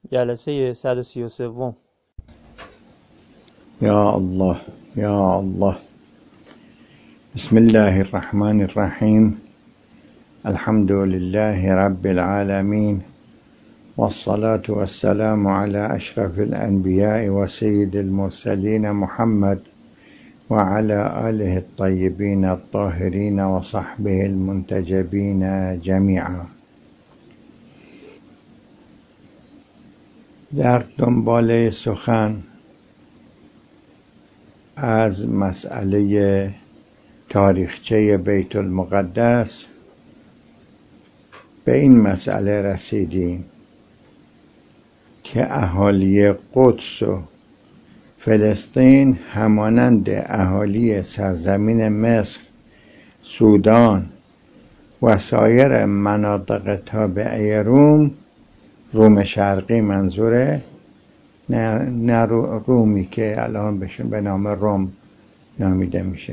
جلسه 133. یا الله یا الله. بسم الله الرحمن الرحیم. الحمد لله رب العالمین والصلاة والسلام على اشرف الانبیاء و سید المرسلین محمد و على آله الطیبین الطاهرین و صحبه المنتجبین جمیعا. در دنباله سخن از مسئله تاریخچه بیت المقدس به این مسئله رسیدیم که اهالی قدس و فلسطین همانند اهالی سرزمین مصر، سودان و سایر مناطق تابعه روم شرقی منظوره، نه رومی که الان بهشون به نام روم نامیده میشه،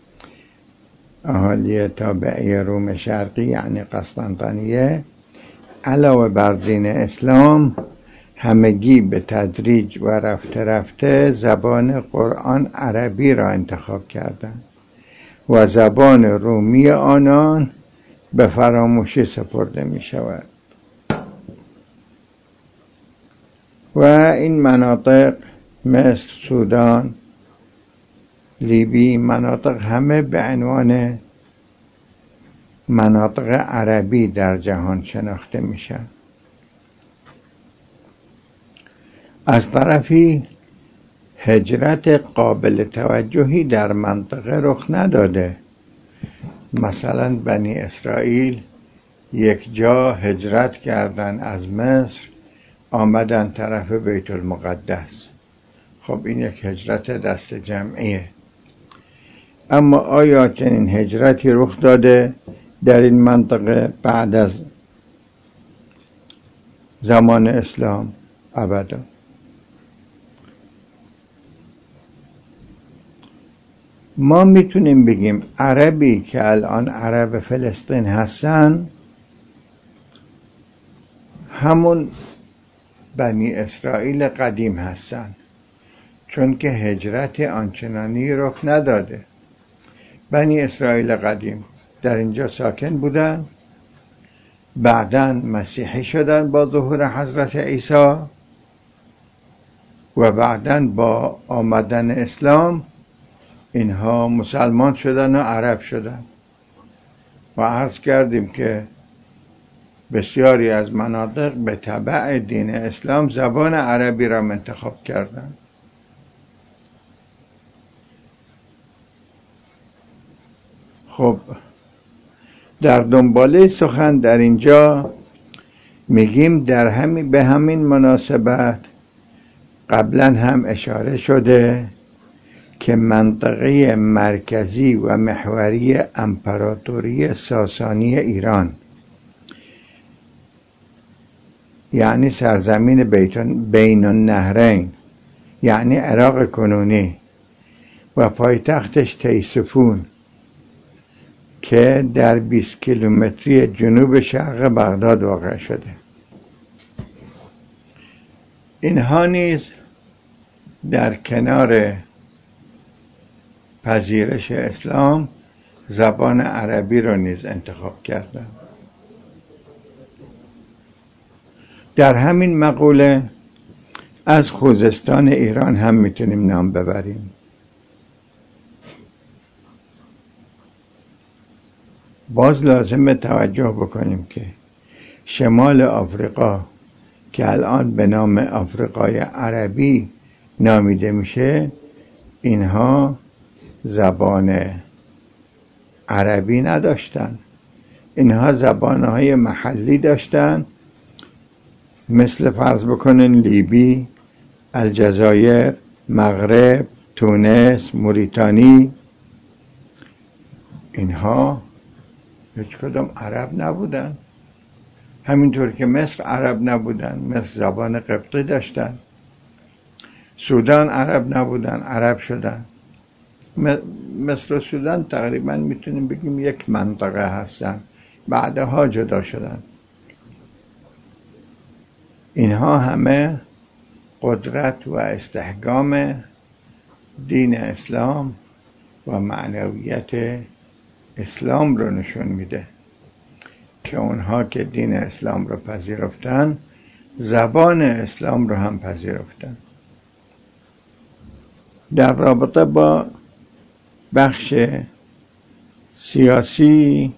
اهالی تابعه روم شرقی یعنی قسطنطنیه، علاوه بر دین اسلام همگی به تدریج و رفته رفته زبان قرآن عربی را انتخاب کردند و زبان رومی آنان به فراموشی سپرده می شود و این مناطق مصر، سودان، لیبی، مناطق همه به عنوان مناطق عربی در جهان شناخته میشن. از طرفی هجرت قابل توجهی در منطقه رخ نداده. مثلا بنی اسرائیل یک جا هجرت کردن از مصر آمدن طرف بیت المقدس. خب این یک هجرت دست جمعیه. اما آیا چنین هجرتی رخ داده در این منطقه بعد از زمان اسلام؟ ابدا. ما میتونیم بگیم عربی که الان عرب فلسطین هستن همون بنی اسرائیل قدیم هستن، چون که هجرت آنچنانی رخ نداده. بنی اسرائیل قدیم در اینجا ساکن بودن، بعداً مسیحی شدن با ظهور حضرت عیسی و بعداً با آمدن اسلام اینها مسلمان شدن و عرب شدن و عرض کردیم که بسیاری از مناطق به تبع دین اسلام زبان عربی را انتخاب کردند. خب در دنباله سخن در اینجا میگیم به همین مناسبت قبلا هم اشاره شده که منطقه مرکزی و محوری امپراتوری ساسانی ایران، یعنی سرزمین بین النهرین، یعنی عراق کنونی، و پایتختش تیسفون که در 20 کیلومتری جنوب شرق بغداد واقع شده، اینها نیز در کنار پذیرش اسلام زبان عربی را نیز انتخاب کردند. در همین مقوله از خوزستان ایران هم میتونیم نام ببریم. باز لازم توجه بکنیم که شمال آفریقا که الان به نام آفریقای عربی نامیده میشه، اینها زبان عربی نداشتن. اینها زبانهای محلی داشتن، مثل فرض بکنن لیبی، الجزایر، مغرب، تونس، موریتانی. اینها هیچ کدام عرب نبودن، همینطور که مصر عرب نبودن. مصر زبان قبطی داشتن. سودان عرب نبودن، عرب شدن. مصر و سودان تقریبا میتونیم بگیم یک منطقه هستن، بعدها جدا شدن. اینها همه قدرت و استحکام دین اسلام و معنویت اسلام رو نشون میده که اونها که دین اسلام رو پذیرفتن زبان اسلام رو هم پذیرفتن. در رابطه با بخش سیاسی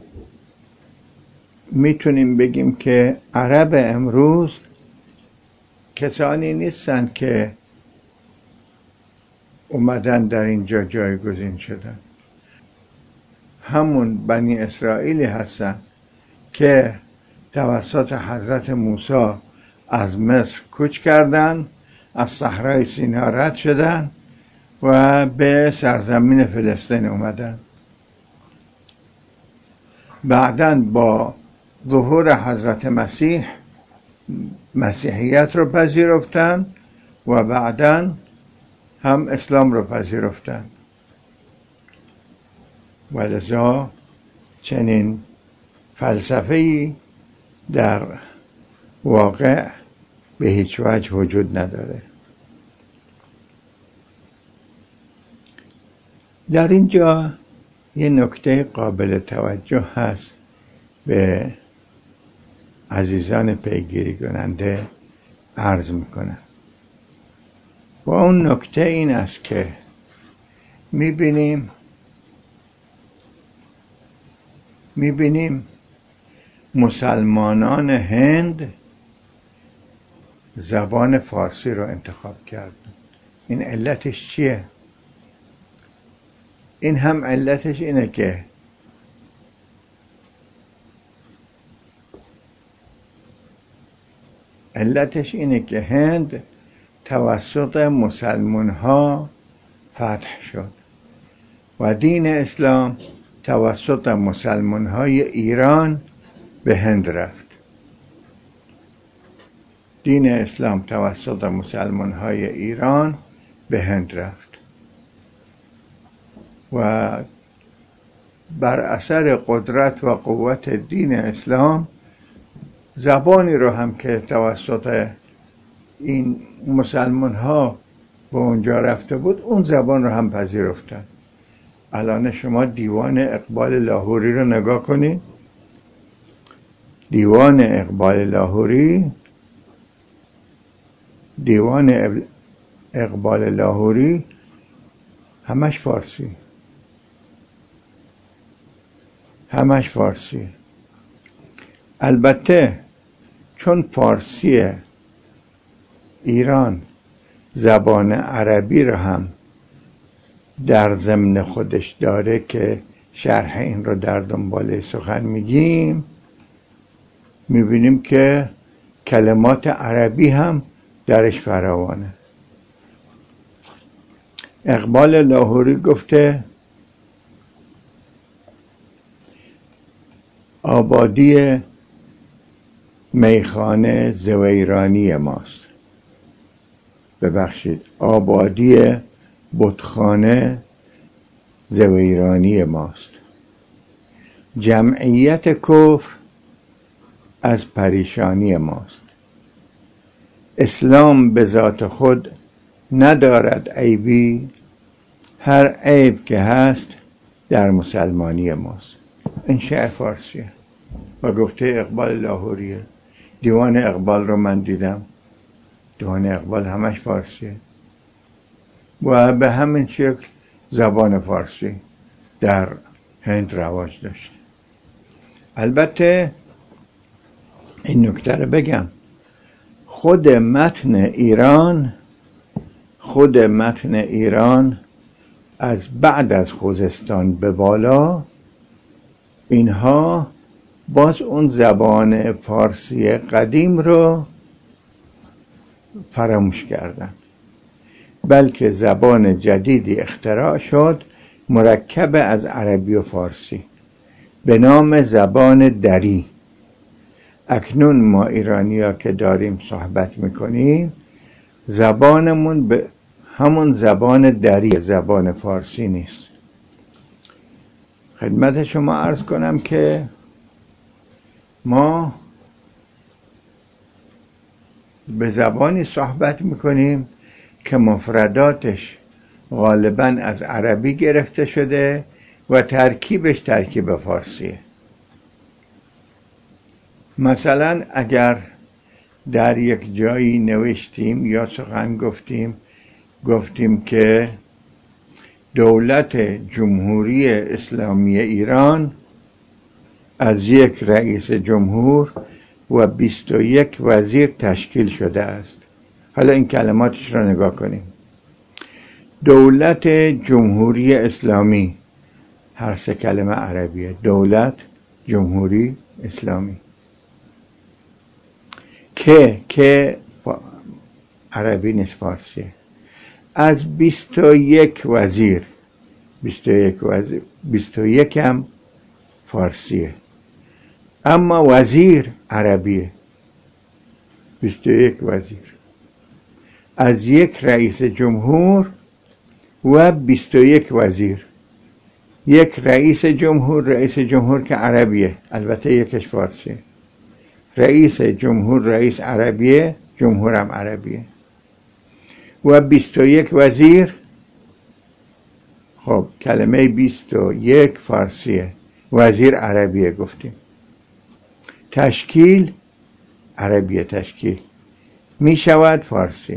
میتونیم بگیم که عرب امروز کسانی نیستن که اومدن در اینجا جایگزین شدن، همون بنی اسرائیلی هستن که توسط حضرت موسی از مصر کوچ کردن، از صحرای سینا رد شدن و به سرزمین فلسطین اومدن. بعداً با ظهور حضرت مسیح مسیحیت رو پذیرفتن و بعداً هم اسلام رو پذیرفتن و لذا چنین فلسفه‌ای در واقع به هیچ وجه وجود نداره. در اینجا یه نکته قابل توجه هست به عزیزان پیگیری کننده عرض میکنم و اون نکته این است که میبینیم مسلمانان هند زبان فارسی رو انتخاب کردن. این علتش چیه؟ این هم علتش اینه که هند توسط مسلمان ها فتح شد و دین اسلام توسط مسلمان های ایران به هند رفت. دین اسلام توسط مسلمان های ایران به هند رفت و بر اثر قدرت و قوت دین اسلام زبانی رو هم که توسط این مسلمان ها به اونجا رفته بود اون زبان رو هم پذیرفتن. الان شما دیوان اقبال لاهوری رو نگاه کنید. دیوان اقبال لاهوری همش فارسی. البته چون فارسی ایران زبان عربی رو هم در ضمن خودش داره که شرح این رو در دنبال سخن میگیم، میبینیم که کلمات عربی هم درش فراوانه. اقبال لاهوری گفته آبادی میخانه زویرانی ماست. آبادی بتخانه زویرانی ماست. جمعیت کفر از پریشانی ماست. اسلام به ذات خود ندارد عیبی، هر عیب که هست در مسلمانی ماست. این شعر فارسیه و گفته اقبال لاهوریه. دیوان اقبال رو من دیدم، دیوان اقبال همش فارسیه و به همین شکل زبان فارسی در هند رواج داشت. البته این نکته رو بگم، خود متن ایران از بعد از خوزستان به بالا اینها باز اون زبان فارسی قدیم رو فراموش کردن، بلکه زبان جدیدی اختراع شد مرکب از عربی و فارسی به نام زبان دری. اکنون ما ایرانی‌ها که داریم صحبت میکنیم زبانمون به همون زبان دری، زبان فارسی نیست. خدمت شما عرض کنم که ما به زبانی صحبت میکنیم که مفرداتش غالباً از عربی گرفته شده و ترکیبش ترکیب فارسیه. مثلا اگر در یک جایی نوشتیم یا سخن گفتیم که دولت جمهوری اسلامی ایران از یک رئیس جمهور و 21 وزیر تشکیل شده است. حالا این کلماتش را نگاه کنیم. دولت جمهوری اسلامی، هر سه کلمه عربیه. دولت جمهوری اسلامی. که عربی نیست، فارسیه. از 21 وزیر، 21 هم فارسیه، اما وزیر عربیه. 21 وزیر از یک رئیس جمهور و 21 وزیر. یک رئیس جمهور که عربیه، البته یکش فارسیه. رئیس جمهور رئیس عربیه، جمهورم عربیه. و 21 وزیر. خب کلمه 21 فارسیه، وزیر عربیه گفتیم. تشکیل عربیه، تشکیل می شود فارسی.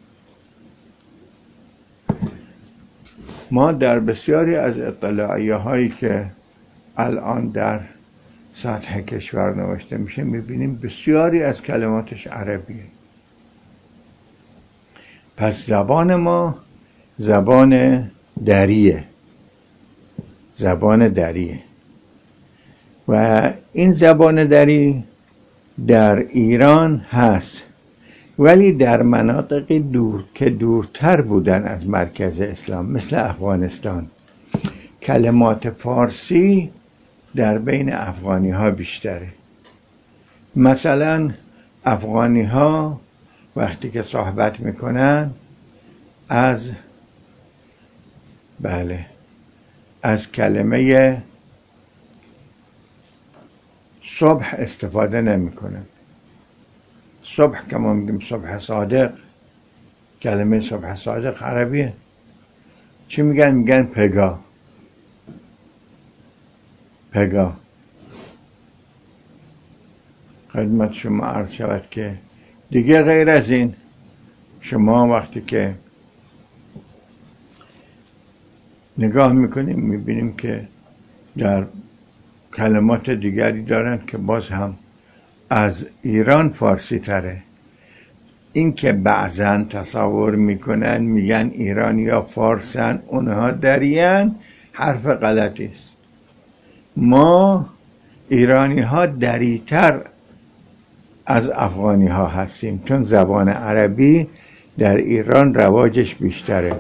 ما در بسیاری از اطلاعیه هایی که الان در سطح کشور نوشته میشه میبینیم بسیاری از کلماتش عربیه. پس زبان ما زبان دریه، زبان دریه. و این زبان دری در ایران هست، ولی در مناطق که دورتر بودن از مرکز اسلام، مثل افغانستان، کلمات فارسی در بین افغانی ها بیشتره. مثلا افغانی ها وقتی که صحبت میکنن از کلمه صبح استفاده نمیکنن. صبح که ما میگیم صبح صادق، کلمه صبح صادق عربیه. چی میگن؟ میگن پگاه. پگاه. خدمت شما عرض شود که دیگه غیر از این، شما وقتی که نگاه میکنیم میبینیم که در کلمات دیگری دارن که باز هم از ایران فارسی تره. این که بعضن تصور میکنن میگن ایرانی ها فارسن، اونها درین، حرف غلطی است. ما ایرانی ها دریتر از افغانی ها هستیم، چون زبان عربی در ایران رواجش بیشتره.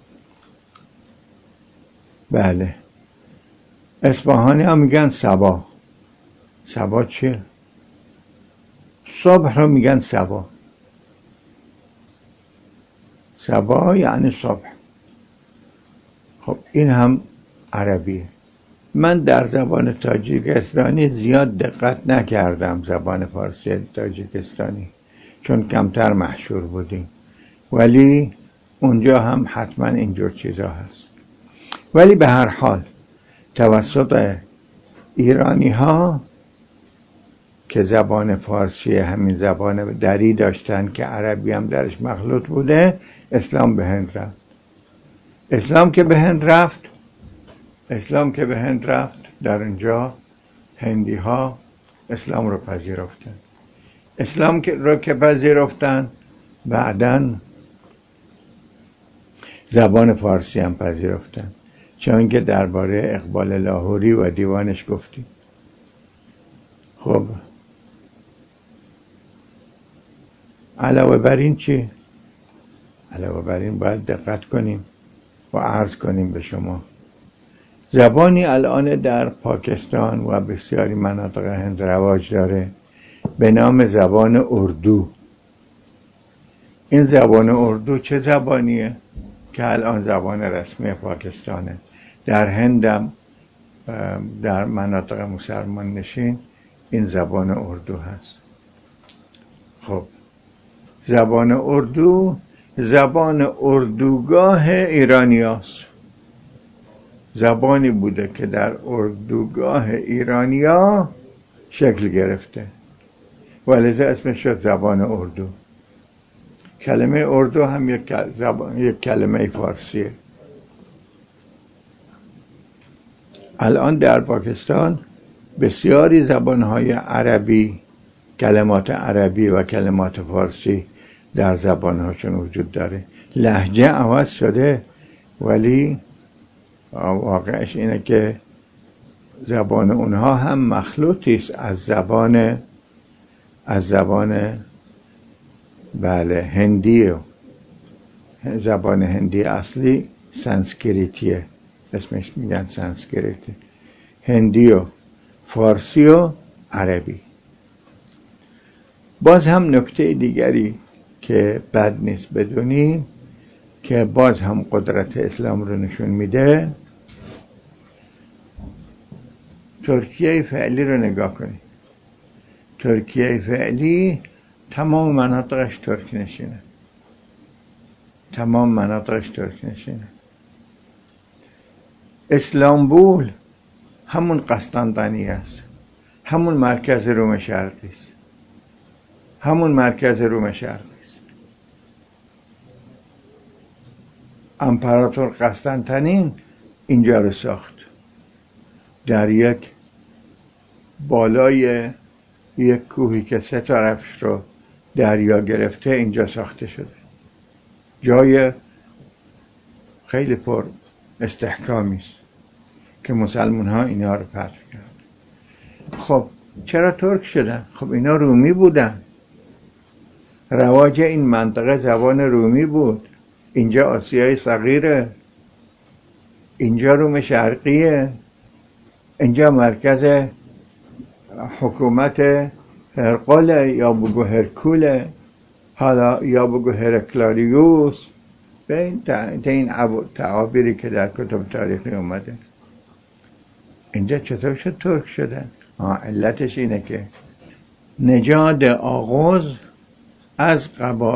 بله. اصفهانی ها میگن صبا. صبا چیه؟ صبح رو میگن صبا. صبا یعنی صبح. خب این هم عربیه. من در زبان تاجیکستانی زیاد دقت نکردم، زبان فارسی تاجیکستانی، چون کمتر مشهور بودیم، ولی اونجا هم حتما اینجور چیزا هست. ولی به هر حال توسط ایرانی ها که زبان فارسی همین زبان دری داشتن که عربی هم درش مخلوط بوده، اسلام به هند رفت. اسلام که به هند رفت در اینجا هندی ها اسلام رو پذیرفتن. اسلام رو که پذیرفتن، بعداً زبان فارسی هم پذیرفتن، چون که درباره اقبال لاهوری و دیوانش گفتیم. خب علاوه بر این چی؟ علاوه بر این باید دقت کنیم و عرض کنیم به شما. زبانی الان در پاکستان و بسیاری مناطق هند رواج داره به نام زبان اردو. این زبان اردو چه زبانیه؟ که الان زبان رسمی پاکستانه. در هندم در مناطق مسلمان نشین این زبان اردو هست. خب زبان اردو زبان اردوگاه ایرانیاست. زبانی بوده که در اردوگاه ایرانیا شکل گرفته و لذا اسمش شد زبان اردو. کلمه اردو هم یک کلمه فارسیه. الان در پاکستان بسیاری زبانهای عربی، کلمات عربی و کلمات فارسی در زبانهاشون وجود داره. لهجه عوض شده ولی واقعش اینه که زبان اونها هم مخلوطی است از زبان بله هندی. زبان هندی اصلی سانسکریتیه، اسمش میگن سانسکریتی. هندی و فارسی و عربی. باز هم نکته دیگری که بد نیست بدونیم که باز هم قدرت اسلام رو نشون میده. ترکیه فعلی رو نگاه کنید. ترکیه فعلی تمام مناطقش ترک نشینه. تمام مناطقش ترک نشینه. استانبول همون قسطنطنیه است. همون مرکز روم شرقی است. همون مرکز روم شرقی است. امپراتور قسطنطنین اینجا رو ساخت. در یک بالای یک کوهی که 3 طرفش رو دریا گرفته اینجا ساخته شده. جای خیلی پر استحکامی است که مسلمان ها اینا رو فتح کرد. خب چرا ترک شدن؟ خب اینا رومی بودن. رواج این منطقه زبان رومی بود. اینجا آسیای صغیره، اینجا روم شرقیه، اینجا مرکز حکومت هرقل یا بگو هرکوله، حالا یا بگو هرکلاریوس، به این تعابیری که در کتب تاریخی اومده. اینجا چطور شد ترک شدن؟ علتش اینه که نژاد آغوز از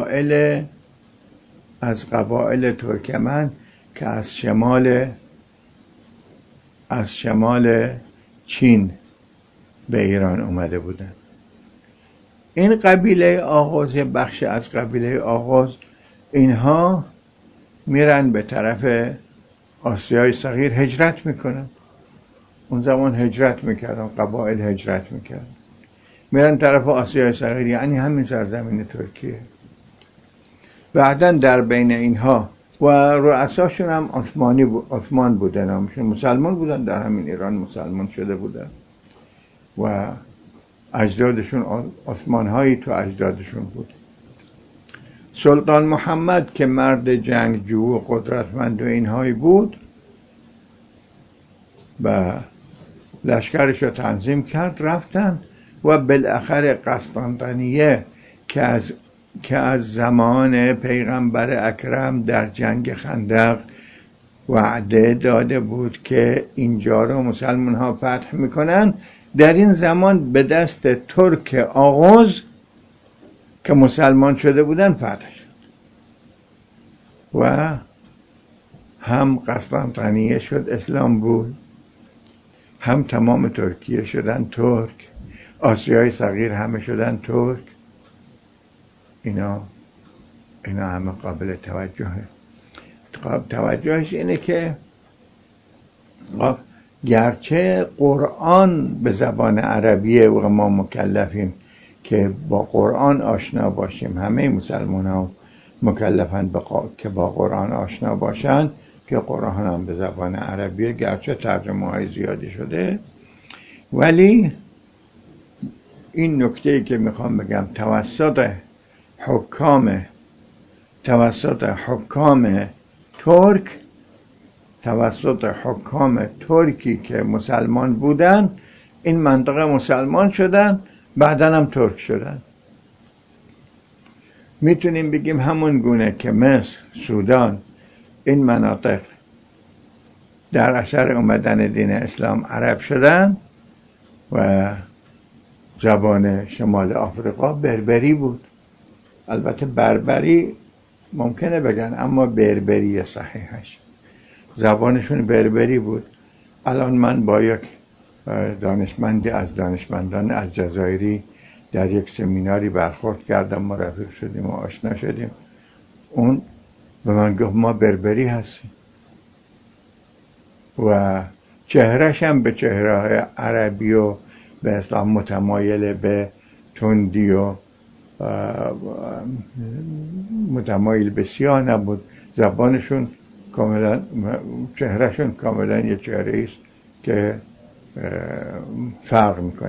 قبایل ترکمن که از شمال چین به ایران اومده بودن. این قبیله آغوز، بخش از قبیله آغوز، اینها میرن به طرف آسیای صغیر هجرت میکنن. اون زمان هجرت میکردن، قبایل هجرت میکردن، میرن طرف آسیای صغیر، یعنی همین سرزمین ترکیه. بعداً در بین اینها و رؤساشون هم عثمان بودن، نامشون مسلمان بودن، در همین ایران مسلمان شده بودن و اجدادشون عثمان هایی تو اجدادشون بود. سلطان محمد که مرد جنگجو و قدرتمند و اینهایی بود و لشکرش رو تنظیم کرد، رفتن و بالاخره قسطنطنیه که از زمان پیغمبر اکرم در جنگ خندق وعده داده بود که اینجا رو مسلمان ها فتح میکنن، در این زمان به دست ترک آغوز که مسلمان شده بودن فتح شد و هم قسطنطنیه شد استانبول، هم تمام ترکیه شدن ترک، آسیای صغیر همه شدن ترک. اینا همه قابل توجهه. توجهش اینه که گرچه قرآن به زبان عربیه و ما مکلفیم که با قرآن آشنا باشیم، همه مسلمان ها مکلفن که با قرآن آشنا باشن، که قرآن هم به زبان عربیه گرچه ترجمه های زیادی شده، ولی این نکته‌ای که میخوام بگم توسط حکام ترکی که مسلمان بودن، این منطقه مسلمان شدن، بعدن هم ترک شدن. میتونیم بگیم همون گونه که مصر، سودان، این مناطق در اثر اومدن دین اسلام عرب شدن و زبان شمال آفریقا بربری بود. البته بربری ممکنه بگن، اما بربری صحیحش، زبانشون بربری بود. الان من با یک دانشمندی از دانشمندان الجزایری در یک سمیناری برخورد کردم، ما رفیق شدیم و آشنا شدیم. اون به من گفت ما بربری هستیم و چهرش هم به چهره عربی و به اسلام متمایل به تندی و متمایل به سیاه نبود. زبانشون کاملا، چهرهشون کاملا یه چهره است که فرق میکنه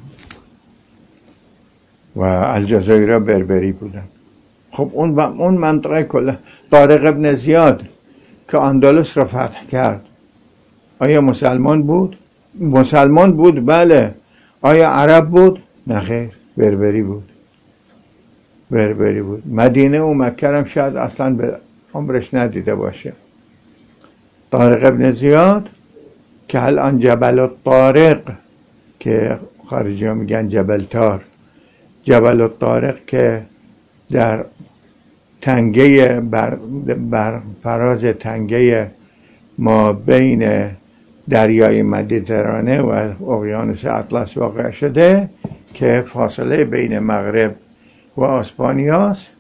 و الجزایر بربری بودن. خب اون منطقه کلا طارق ابن زیاد که اندلس را فتح کرد آیا مسلمان بود؟ مسلمان بود، بله. آیا عرب بود؟ نه خیر، بربری بود. بربری بود. مدینه و مکه هم شاید اصلا به عمرش ندیده باشه. طارق ابن زیاد که الان جبل الطارق که خارجی ها میگن جبل تار، جبل الطارق که در تنگه بر فراز تنگه ما بین دریای مدیترانه و اقیانوس اطلس واقع شده که فاصله بین مغرب و اسپانیاست.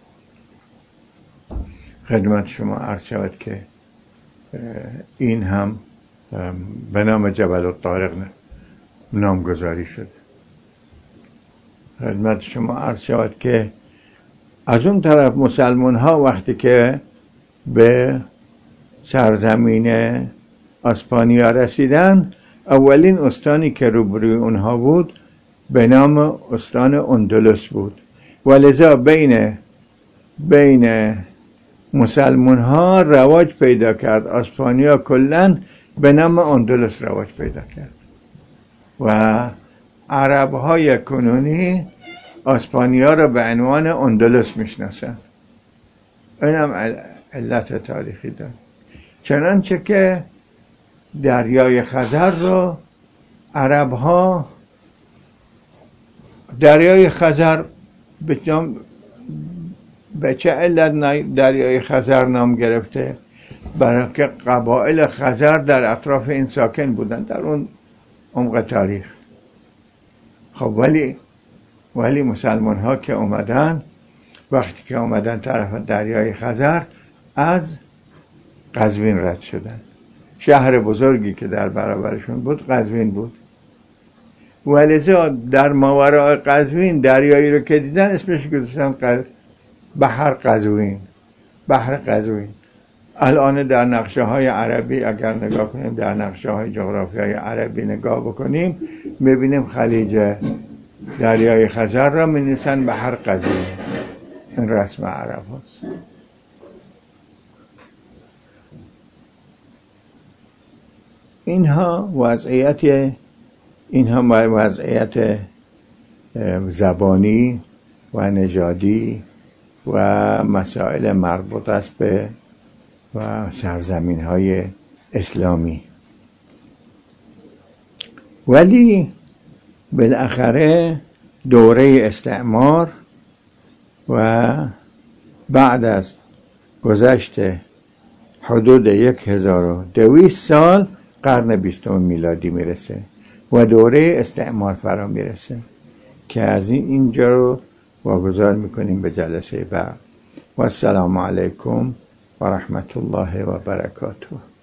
خدمت شما عرض شود که این هم به نام جبل الطارق نامگذاری شد. خدمت شما عرض شود که از اون طرف مسلمان ها وقتی که به سرزمین اسپانیا رسیدن، اولین استانی که روبروی اونها بود به نام استان اندلس بود و لذا بین مسلمان ها رواج پیدا کرد. اسپانیا کلن به نام اندلس رواج پیدا کرد و عرب های کنونی اسپانیا را به عنوان اندلس میشناسند. این هم علت تاریخی دارد. چنانچه که دریای خزر رو عرب ها، دریای خزر به چه علت دریای خزر نام گرفته؟ برای که قبایل خزر در اطراف این ساکن بودن در اون عمق تاریخ. خب ولی مسلمان ها که اومدن، وقتی که اومدن طرف دریای خزر، از قزوین رد شدن. شهر بزرگی که در برابرشون بود قزوین بود. ولذا در ماوراء قزوین دریایی رو که دیدن اسمش گذاشتن بحر قزوین. بحر قزوین. الان در نقشه های عربی اگر نگاه کنیم، در نقشه های جغرافیای عربی نگاه بکنیم، میبینیم خلیج دریای خزر را می‌نویسن بحر قزوین. این رسم عرب هست. اینها وضعیت زبانی و نژادی و مسائل مربوط است به و سرزمین های اسلامی. ولی بالاخره دوره استعمار و بعد از گذشت حدود 1200 سال قرن 20 میلادی میرسه و دوره استعمار فرا میرسه که از اینجا رو واگذار میکنیم به جلسه بعد. و السلام علیکم و رحمت الله و برکاته.